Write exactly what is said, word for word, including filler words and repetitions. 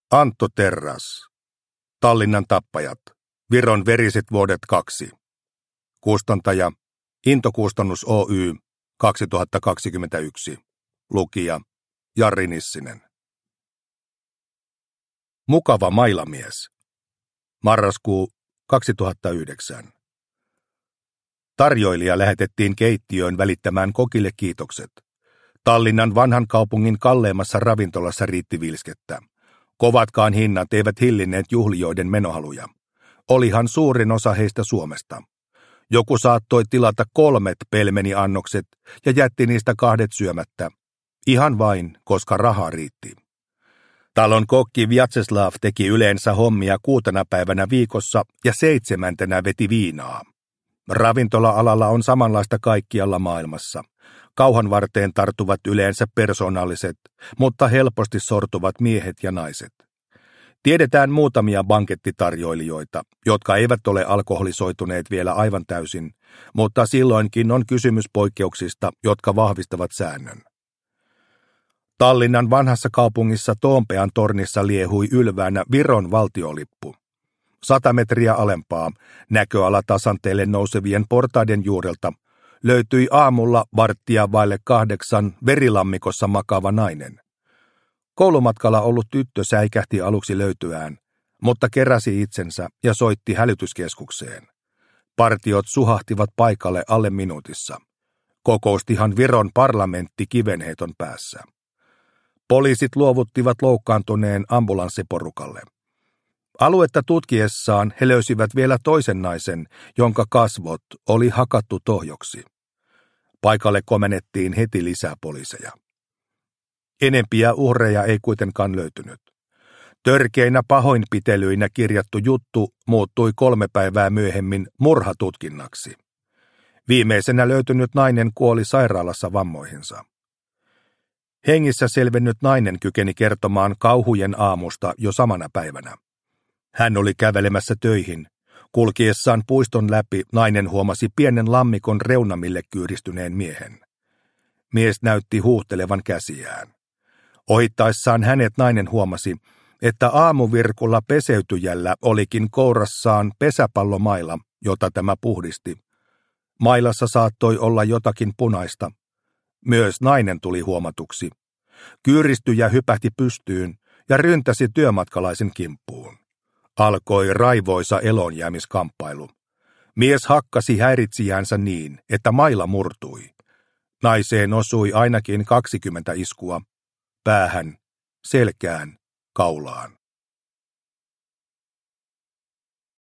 Antto Terras. Tallinnan tappajat. Viron veriset vuodet kaksi. Kustantaja Into-kustannus Oy kaksituhattakaksikymmentäyksi. Lukija Jarri Nissinen. Mukava mailamies. Marraskuu kaksituhattayhdeksän. Tarjoilija lähetettiin keittiöön välittämään kokille kiitokset. Tallinnan vanhan kaupungin kalleimmassa ravintolassa riitti vilskettä. Kovatkaan hinnat eivät hillinneet juhlijoiden menohaluja. Olihan suurin osa heistä Suomesta. Joku saattoi tilata kolmet pelmeniannokset ja jätti niistä kahdet syömättä. Ihan vain, koska rahaa riitti. Talon kokki Vjatseslav teki yleensä hommia kuutena päivänä viikossa ja seitsemäntenä veti viinaa. Ravintola-alalla on samanlaista kaikkialla maailmassa. Kauhan varteen tarttuvat yleensä persoonalliset, mutta helposti sortuvat miehet ja naiset. Tiedetään muutamia bankettitarjoilijoita, jotka eivät ole alkoholisoituneet vielä aivan täysin, mutta silloinkin on kysymys poikkeuksista, jotka vahvistavat säännön. Tallinnan vanhassa kaupungissa Toompean tornissa liehui ylväänä Viron valtiolippu. Sata metriä alempaa, näköala tasanteelle nousevien portaiden juurelta, löytyi aamulla varttia vaille kahdeksan verilammikossa makaava nainen. Koulumatkalla ollut tyttö säikähti aluksi löytyään, mutta keräsi itsensä ja soitti hälytyskeskukseen. Partiot suhahtivat paikalle alle minuutissa. Kokoustihan Viron parlamentti kivenheiton päässä. Poliisit luovuttivat loukkaantuneen ambulanssiporukalle. Aluetta tutkiessaan he löysivät vielä toisen naisen, jonka kasvot oli hakattu tohjoksi. Paikalle komennettiin heti lisää poliiseja. Enempiä uhreja ei kuitenkaan löytynyt. Törkeinä pahoinpitelyinä kirjattu juttu muuttui kolme päivää myöhemmin murhatutkinnaksi. Viimeisenä löytynyt nainen kuoli sairaalassa vammoihinsa. Hengissä selvennyt nainen kykeni kertomaan kauhujen aamusta jo samana päivänä. Hän oli kävelemässä töihin. Kulkiessaan puiston läpi nainen huomasi pienen lammikon reunamille kyyristyneen miehen. Mies näytti huuhtelevan käsiään. Ohittaessaan hänet nainen huomasi, että aamuvirkulla peseytyjällä olikin kourassaan pesäpallomaila, jota tämä puhdisti. Mailassa saattoi olla jotakin punaista. Myös nainen tuli huomatuksi. Kyyristyjä hypähti pystyyn ja ryntäsi työmatkalaisen kimppuun. Alkoi raivoisa elonjäämiskamppailu. Mies hakkasi häiritsijäänsä niin, että maila murtui. Naiseen osui ainakin kaksikymmentä iskua. Päähän, selkään, kaulaan.